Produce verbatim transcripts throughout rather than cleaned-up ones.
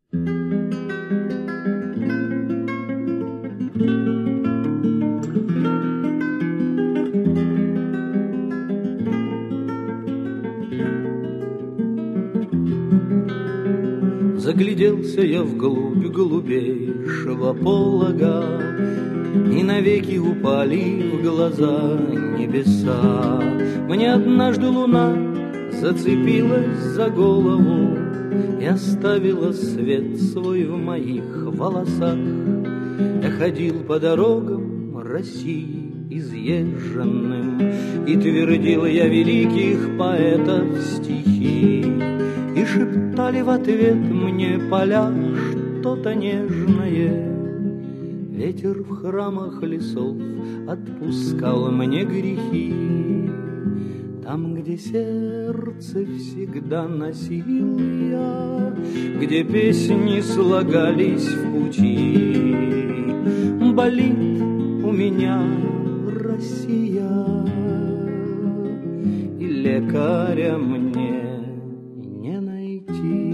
Загляделся я вглубь голубейшего полога, и навеки упали в глаза небеса. Мне однажды луна зацепилась за голову и оставила свет свой в моих волосах. Я ходил по дорогам России изъезженным, и твердил я великих поэтов стихи, и шептали в ответ мне поля что-то нежное. Ветер в храмах лесов отпускал мне грехи. Там, где сердце всегда носил я, где песни слагались в пути, болит у меня Россия, и лекаря мне не найти.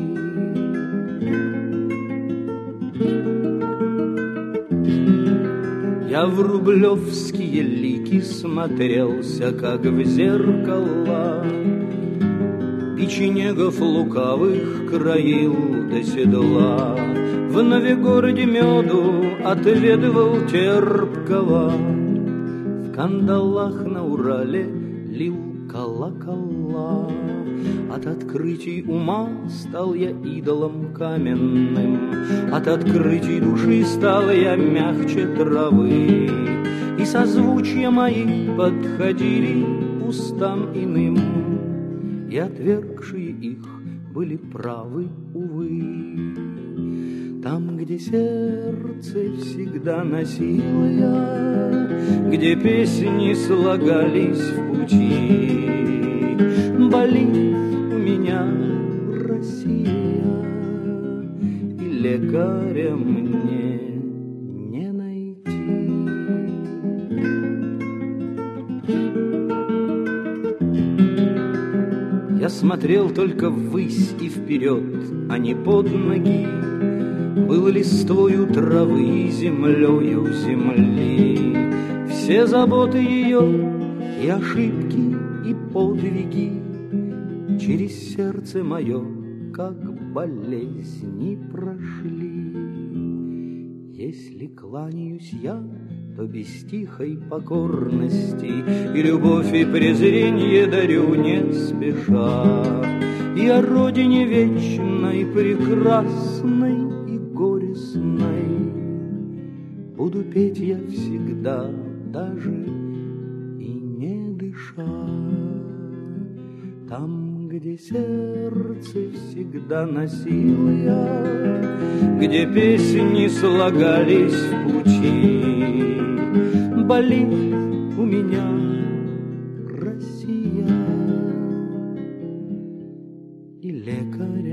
Я в рублевские лики смотрелся, как в зеркало, печенегов лукавых краил до седла. В Новегороде меду отведывал терпкого, в кандалах на Урале лил колокола. От открытий ума стал я идолом каменным, от открытий души стал я мягче травы, и созвучья мои подходили устам иным, и отвергшие их были правы, увы. Там, где сердце всегда носил я, где песни слагались в пути, болит у меня Россия, и лекаря мне не найти. Я смотрел только ввысь и вперед, а не под ноги. Был листвою травы и землею земли. Все заботы ее и ошибки, и подвиги через сердце мое, как болезни, прошли. Если кланяюсь я, то без тихой покорности, и любовь и презренье дарю не спеша. И о родине вечной, прекрасной и горестной буду петь я всегда, даже и не дыша. Там, где сердце всегда носил я, где песни слагались в пути, болит у меня Россия, и лекарь